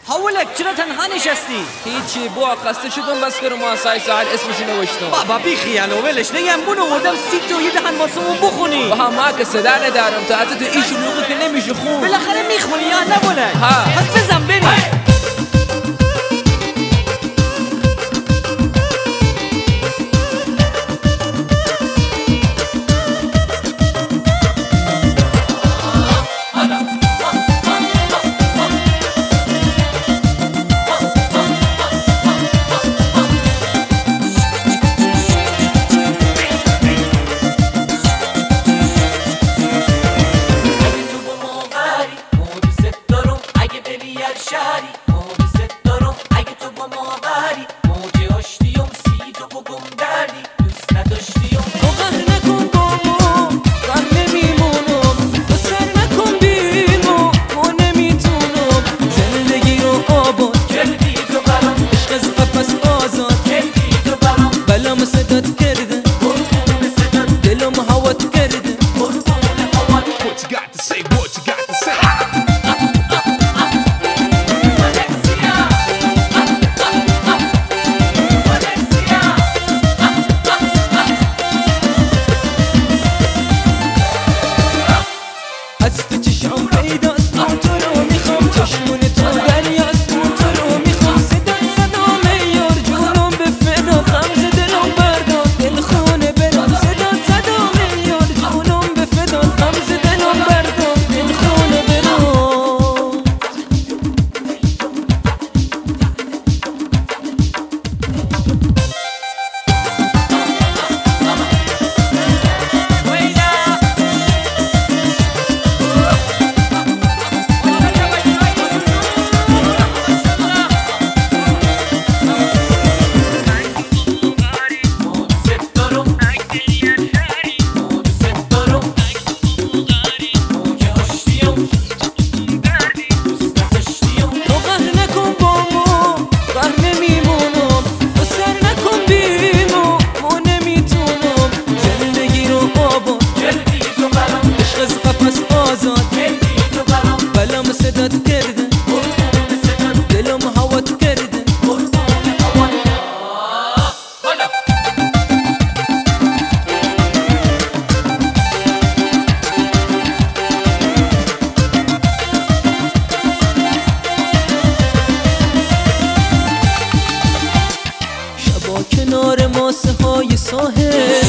حولک چرا تنها نشستی؟ هیچی بوا خسته شدم بس که رو ماسای ساحل اسمشو نوشتم. بابا بی خیال و ولش نگم بونو آوردم سیت و یه دهن واسمون بخونی. با هم که صدا ندارم تا از تو این شلوغی که نمیشه خون. بالاخره میخونی یا نه ولک؟ ها پس بزن بریم. کنار ماسه های ساحل